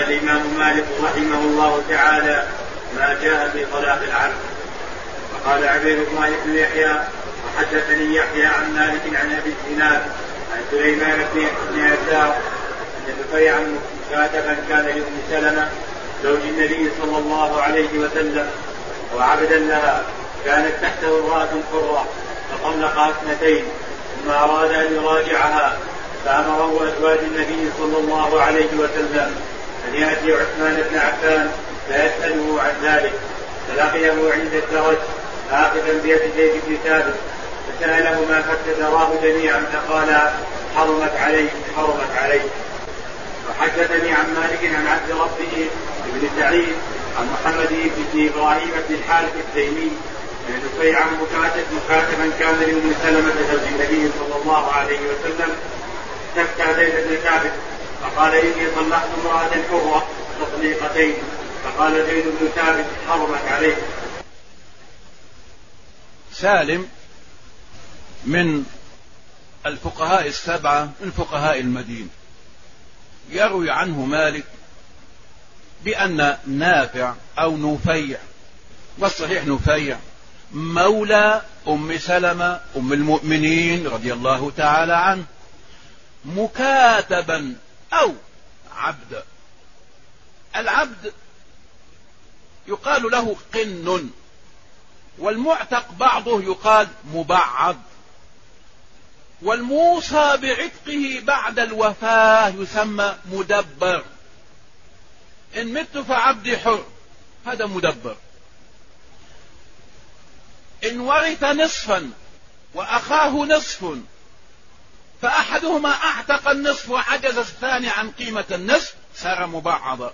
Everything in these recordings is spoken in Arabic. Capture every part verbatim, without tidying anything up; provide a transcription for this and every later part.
الإمام مالك رحمه الله تعالى ما جاء في طلاق العبد. وقال عبيد الله بن يحيى وحدثني يحيى عن مالك عن أبي الزناد عن سليمان بن يسار أن نفيعا مكاتبا كان لأم سلمة زوج النبي صلى الله عليه وسلم وعبدا لها كانت تحته امرأة حرة فطلقها اثنتين ثم أراد أن يراجعها فأمره أزواج النبي صلى الله عليه وسلم أن يأتي عثمان بن عفان فيسأله عن ذلك فلقيه عند الدرج آخذا بيد زيد بن ثابت فسألهما فاستدراه جميعا فقال حرمت عليه حرمت عليه. وحدثني عن مالك عن عبد ربه بن سعيد عن محمد بن إبراهيم بن الحارث التيمي أن نفيعا مكاتب مكاتبا كان لأم سلمة زوج النبي صلى الله عليه وسلم تفتى زيد بن ثابت فقال إني طلقت امرأة حرة تطليقتين فقال زيد بن ثابت حرمت عليه. سالم من الفقهاء السبعة من فقهاء المدينة يروي عنه مالك بأن نافع أو نفيع والصحيح نفيع مولى أم سلمة أم المؤمنين رضي الله تعالى عنه مكاتبا أو عبد. العبد يقال له قن والمعتق بعضه يقال مبعض والموصى بعتقه بعد الوفاة يسمى مدبر. إن مت فعبدي حر هذا مدبر. إن ورث نصفا وأخاه نصف فأحدهما أعتق النصف وعجز الثاني عن قيمة النصف صار مبعضا.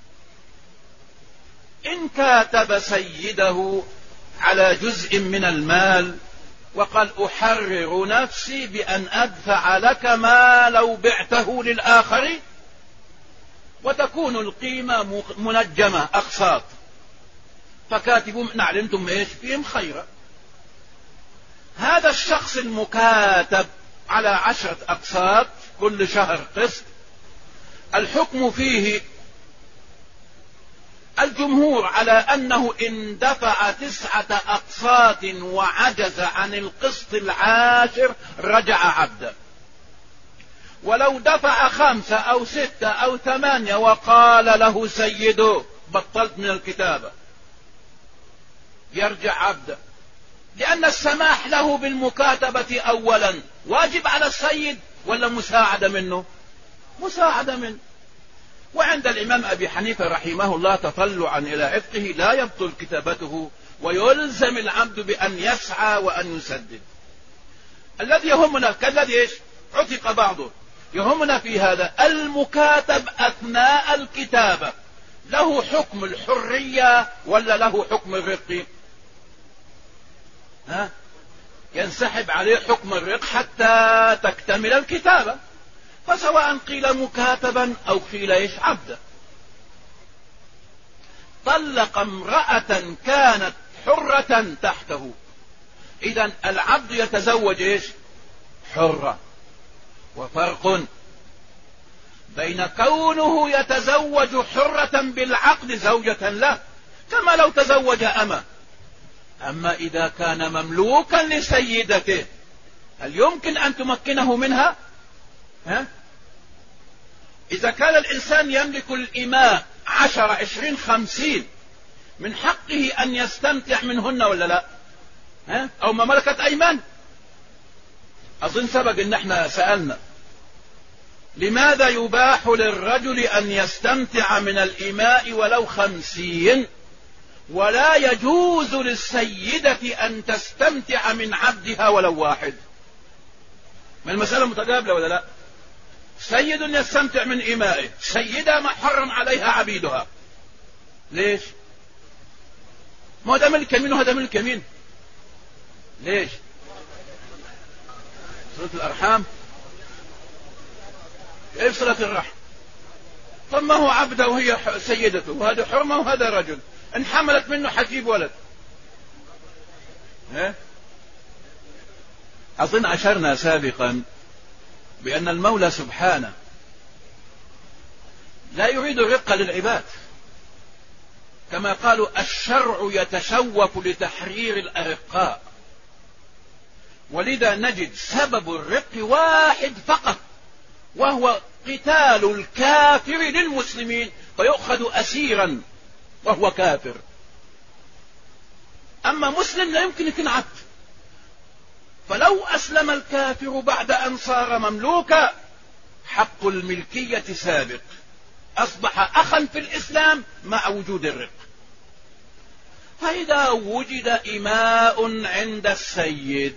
إن كاتب سيده على جزء من المال وقال أحرر نفسي بأن أدفع لك ما لو بعته للآخر وتكون القيمة منجمة أقساط فكاتبوا إن علمتم إيش فيهم خيرا. هذا الشخص المكاتب على عشرة أقساط كل شهر قسط الحكم فيه الجمهور على أنه إن دفع تسعة أقساط وعجز عن القسط العاشر رجع عبدا. ولو دفع خمسة أو ستة أو ثمانية وقال له سيده بطلت من الكتابة يرجع عبدا، لأن السماح له بالمكاتبة أولا واجب على السيد ولا مساعدة منه؟ مساعدة منه. وعند الإمام أبي حنيفة رحمه الله تطلعا إلى عتقه لا يبطل كتابته ويلزم العبد بأن يسعى وأن يسدد. الذي يهمنا كالذي إيش عتق بعضه يهمنا في هذا المكاتب أثناء الكتابة له حكم الحرية ولا له حكم الرق؟ ها؟ ينسحب عليه حكم الرق حتى تكتمل الكتابة، فسواء قيل مكاتبا أو قيل إيش عبدا. طلق امرأة كانت حرة تحته، إذن العبد يتزوج إيش حرة. وفرق بين كونه يتزوج حرة بالعقد زوجة له كما لو تزوج أمة. أما إذا كان مملوكا لسيدته هل يمكن أن تمكنه منها؟ ها؟ إذا كان الإنسان يملك الإماء عشر عشرين خمسين من حقه أن يستمتع منهن ولا لا؟ ها؟ أو ما ملكت أيمان. أظن سبق أن احنا سألنا لماذا يباح للرجل أن يستمتع من الإماء ولو خمسين ولا يجوز للسيدة أن تستمتع من عبدها ولو واحد؟ ما المسألة متقابلة ولا لا؟ سيد يستمتع من إمائه، سيدة محرم عليها عبيدها. ليش؟ ما هذا ملك يمين وهذا ملك يمين. ليش؟ صلة الأرحام. كيف صلة الرحم؟ طب ما هو عبده وهي سيدته وهذا حرمة وهذا رجل، إن حملت منه حجيب ولد. ها؟ أظن أشرنا سابقا بأن المولى سبحانه لا يريد الرق للعباد، كما قالوا الشرع يتشوف لتحرير الأرقاء، ولذا نجد سبب الرق واحد فقط، وهو قتال الكافر للمسلمين فيؤخذ أسيرا وهو كافر. أما مسلم لا يمكن يكون عبد، فلو أسلم الكافر بعد أن صار مملوكا حق الملكية سابق، أصبح أخا في الإسلام مع وجود الرق. فإذا وجد إماء عند السيد،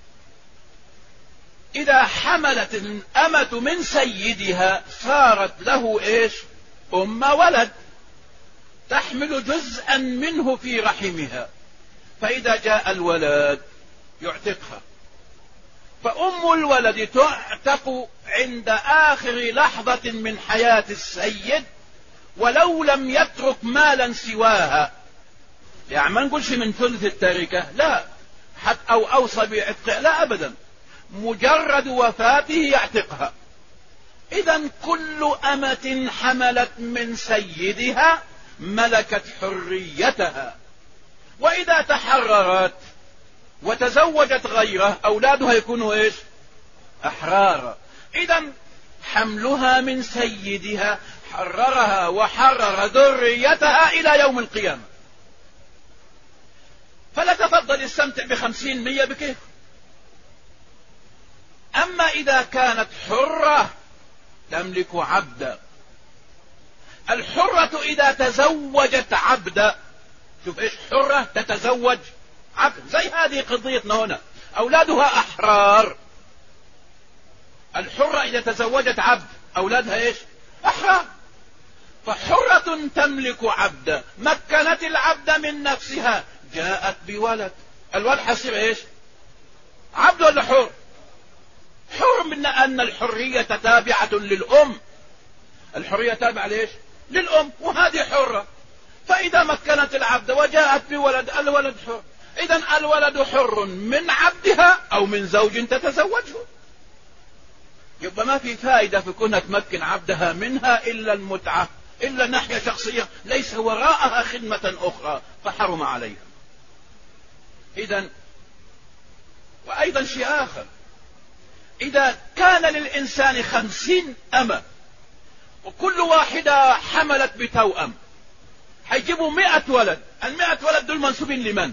إذا حملت الأمة من سيدها صارت له إيش؟ أم ولد تحمل جزءا منه في رحمها، فإذا جاء الولد يعتقها، فأم الولد تعتق عند آخر لحظة من حياة السيد ولو لم يترك مالا سواها. يعني ما نقولش من ثلث التركة، لا، حتى أو أوصى بعتقها، لا أبدا، مجرد وفاته يعتقها. إذن كل أمة حملت من سيدها ملكت حريتها، وإذا تحررت وتزوجت غيره أولادها يكونوا إيش؟ أحرارا. إذن حملها من سيدها حررها وحرر ذريتها إلى يوم القيامة. فلا تفضل يستمتع بخمسين مية بكيف. أما إذا كانت حرة تملك عبدا، الحرة إذا تزوجت عبدا، شوف إيش حرة تتزوج عبد، زي هذه قضيتنا هنا، أولادها أحرار. الحرة إذا تزوجت عبد أولادها إيش؟ أحرار. فحرة تملك عبدا، مكنت العبد من نفسها، جاءت بولد، الولد حصير إيش؟ عبد ولا حر؟ حر، من أن الحرية تابعة للأم، الحرية تابعة ليش؟ للأم، وهذه حرة. فإذا مكنت العبد وجاءت بولد الولد حر، إذن الولد حر من عبدها أو من زوج تتزوجه. يبقى ما في فائدة في كونها تمكن عبدها منها إلا المتعة، إلا ناحية شخصية ليس وراءها خدمة أخرى، فحرم عليها. إذن وأيضا شيء آخر، إذا كان للإنسان خمسين أمة وكل واحدة حملت بتوأم، حيجيبوا مئة ولد، المئة ولد دول منسوبين لمن؟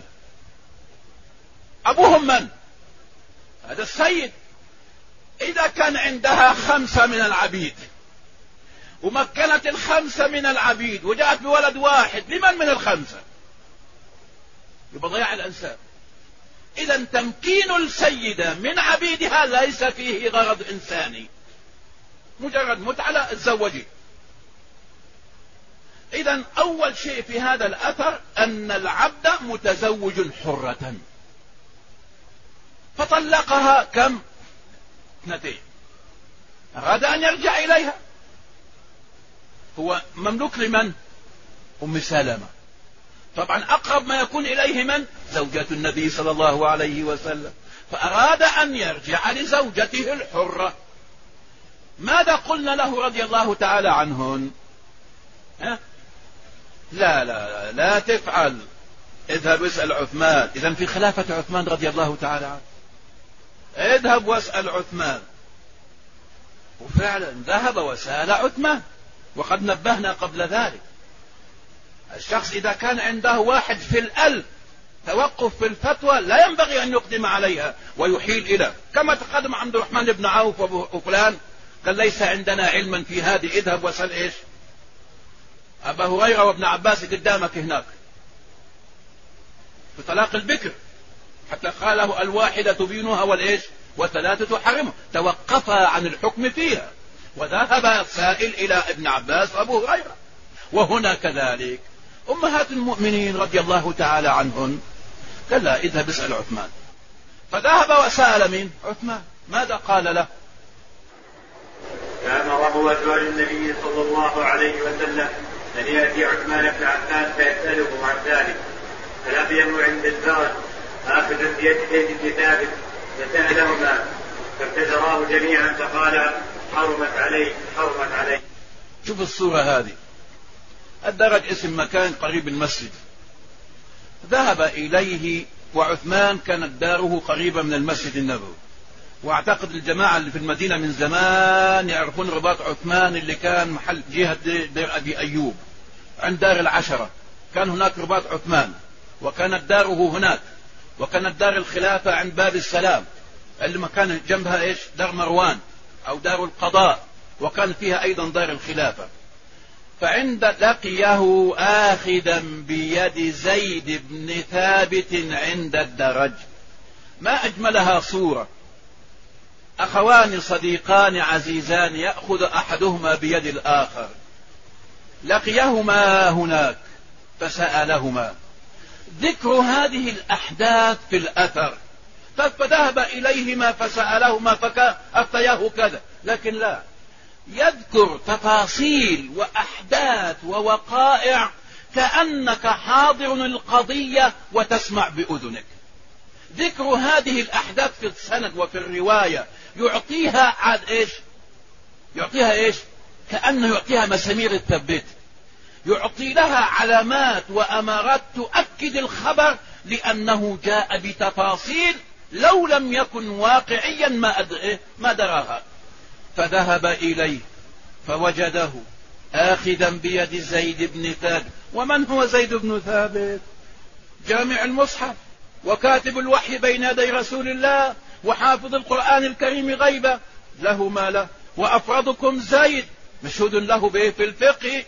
أبوهم من؟ هذا السيد. إذا كان عندها خمسة من العبيد ومكنت الخمسة من العبيد وجاءت بولد واحد، لمن من الخمسة؟ يبقى ضياع الأنساب. إذا تمكين السيدة من عبيدها ليس فيه غرض إنساني، مجرد متعة تزوجي. إذا أول شيء في هذا الأثر أن العبد متزوج حرة، فطلقها كم؟ اثنتين. أراد أن يرجع إليها، هو مملوك لمن؟ أم سلمة. طبعا أقرب ما يكون إليه من؟ زوجة النبي صلى الله عليه وسلم. فأراد أن يرجع لزوجته الحرة. ماذا قلنا له رضي الله تعالى عنهن؟ ها؟ لا لا لا, لا تفعل، اذهب اسأل عثمان. إذن في خلافة عثمان رضي الله تعالى عنه، اذهب واسأل عثمان. وفعلا ذهب وسأل عثمان، وقد نبهنا قبل ذلك، الشخص إذا كان عنده واحد في الألف توقف في الفتوى لا ينبغي أن يقدم عليها ويحيل إلى، كما تقدم عبد الرحمن بن عوف وفلان قال ليس عندنا علما في هذه، اذهب واسأل إيش؟ أبا هريرة وابن عباس قدامك هناك في طلاق البكر، حتى قاله الواحدة تبينها والإيش والثلاثة تحرمها، توقفا عن الحكم فيها، وذهب السائل إلى ابن عباس وأبو هريرة. وهنا كذلك أمهات المؤمنين رضي الله تعالى عنهن قال لا، اذهب اسأل عثمان. فذهب وسأل من عثمان، ماذا قال له؟ فأمره أزواج النبي صلى الله عليه وسلم أن يأتي عثمان بن عفان فيسأله عن ذلك، فلقيه عند الباب آخذا بيده بكتابه فسألهما فابتدراه جميعا فقال حرمت عليه حرمت عليه. شوف الصورة هذه. الدرج اسم مكان قريب المسجد، ذهب إليه وعثمان كانت داره قريبة من المسجد النبوي، واعتقد الجماعة اللي في المدينة من زمان يعرفون رباط عثمان اللي كان محل جهة دير أبي أيوب عند دار العشرة، كان هناك رباط عثمان، وكانت داره هناك، وكانت دار الخلافة عند باب السلام اللي ما كان جنبها إيش دار مروان أو دار القضاء، وكان فيها أيضا دار الخلافة. فعند لقيه آخذا بيد زيد بن ثابت عند الدرج، ما أجملها صورة، أخوان صديقان عزيزان يأخذ أحدهما بيد الآخر، لقيهما هناك فسألهما، ذكر هذه الأحداث في الأثر، فذهب إليهما فسألهما فأفتياه كذا، لكن لا يذكر تفاصيل وأحداث ووقائع كأنك حاضر القضية وتسمع بأذنك. ذكر هذه الأحداث في السند وفي الرواية يعطيها عاد إيش يعطيها إيش كأنه يعطيها مسامير التثبيت، يعطي لها علامات وأمارات تؤكد الخبر، لأنه جاء بتفاصيل لو لم يكن واقعيا ما أدري ما دراها. فذهب إليه فوجده آخذا بيد زيد بن ثابت. ومن هو زيد بن ثابت؟ جامع المصحف وكاتب الوحي بين يدي رسول الله وحافظ القرآن الكريم غيبة، له ما له، وأفرضكم زيد مشهود له به في الفقه.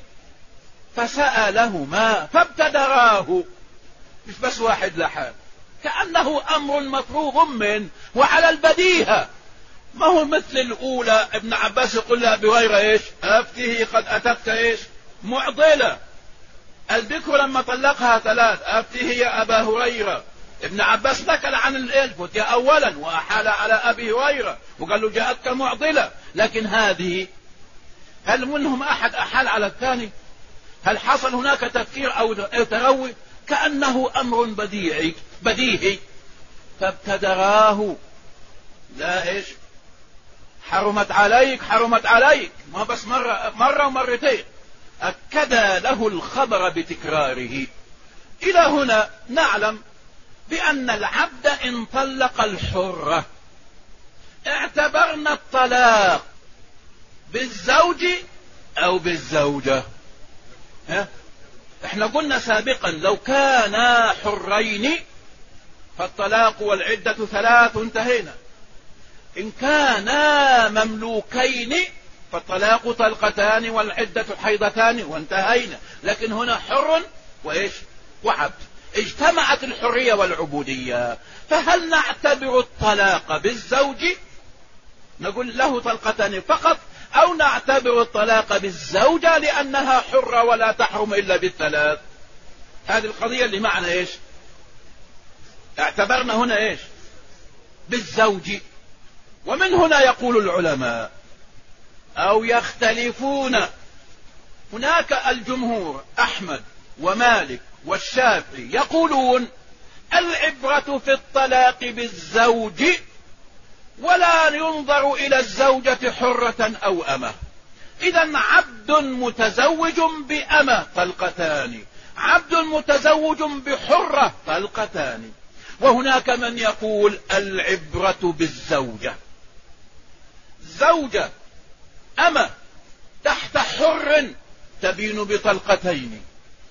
فسألهما فابتدراه، مش بس واحد لحال، كأنه أمر مفروغ منه وعلى البديهة، ما هو مثل الأولى ابن عباس يقول لها أبي هريرة إيش أفته قد أتتك إيش معضلة، البكر لما طلقها ثلاث أفته يا أبا هريرة، ابن عباس نكل عن الفتية أولا وأحال على أبي هريرة وقال له جاءتك معضلة. لكن هذه هل منهم أحد أحال على الثاني؟ هل حصل هناك تفكير أو تروي؟ كأنه أمر بديعي بديهي. فابتدراه، لا إيش حرمت عليك حرمت عليك، ما بس مرة, مرة ومرتين، أكد له الخبر بتكراره. إلى هنا نعلم بأن العبد إن طلق الحرة اعتبرنا الطلاق بالزوج أو بالزوجة. ها؟ احنا قلنا سابقا لو كانا حرين فالطلاق والعدة ثلاث انتهينا، إن كانا مملوكين فالطلاق طلقتان والعدة حيضتان وانتهينا. لكن هنا حر وإيش وعبد، اجتمعت الحرية والعبودية، فهل نعتبر الطلاق بالزوج نقول له طلقتان فقط، أو نعتبر الطلاق بالزوجة لأنها حرة ولا تحرم إلا بالثلاث؟ هذه القضية اللي معنا إيش اعتبرنا هنا إيش بالزوج. ومن هنا يقول العلماء أو يختلفون، هناك الجمهور أحمد ومالك والشافعي يقولون العبرة في الطلاق بالزوج ولا ينظر إلى الزوجة حرة أو أمة. إذن عبد متزوج بأمة طلقتان، عبد متزوج بحرة طلقتان. وهناك من يقول العبرة بالزوجة، زوجة أمة تحت حر تبين بطلقتين،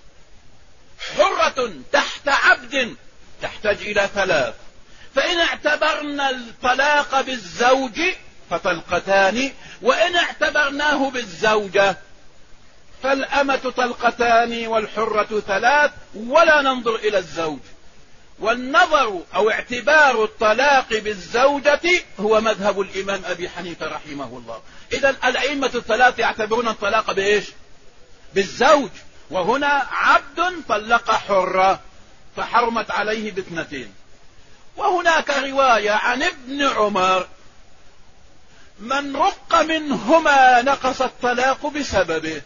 حرة تحت عبد تحتاج إلى ثلاث. فإن اعتبرنا الطلاق بالزوج فطلقتان، وإن اعتبرناه بالزوجة فالأمة طلقتان والحرة ثلاث، ولا ننظر إلى الزوج. والنظر أو اعتبار الطلاق بالزوجة هو مذهب الإمام أبي حنيفة رحمه الله. إذن الأئمة الثلاث يعتبرون الطلاق بإيش بالزوج. وهنا عبد طلق حرة فحرمت عليه باثنتين. وهناك رواية عن ابن عمر من رق منهما نقص الطلاق بسببه،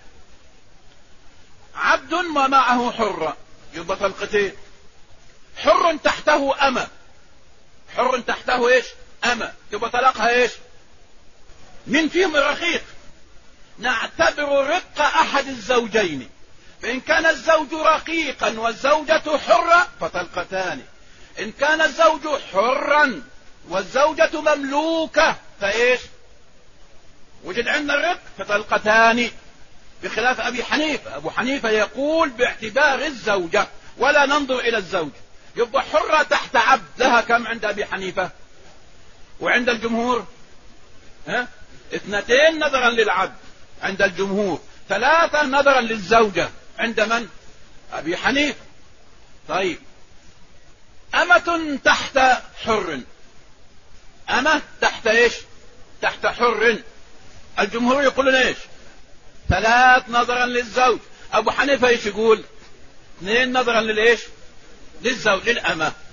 عبد ومعه حرة يبقى طلقتين، حر تحته أمة، حر تحته إيش أمة يبقى طلاقها إيش من فيهم الرقيق، نعتبر رق أحد الزوجين، فإن كان الزوج رقيقا والزوجة حرة فطلقتان، إن كان الزوج حرا والزوجة مملوكة فإيش؟ وجد عندنا الرق فطلقتان، بخلاف أبي حنيفة. أبو حنيفة يقول باعتبار الزوجة ولا ننظر إلى الزوج، يبقى حرة تحت عبد لها كم عند أبي حنيفة؟ وعند الجمهور ها؟ اثنتين نظرا للعبد عند الجمهور، ثلاثة نظرا للزوجة عند من؟ أبي حنيفة. طيب أمة تحت حر، أمة تحت إيش؟ تحت حر، الجمهور يقولون إيش؟ ثلاث نظرا للزوج. أبو حنيفة إيش يقول؟ اثنين نظرا للإيش؟ للزوج للأمة.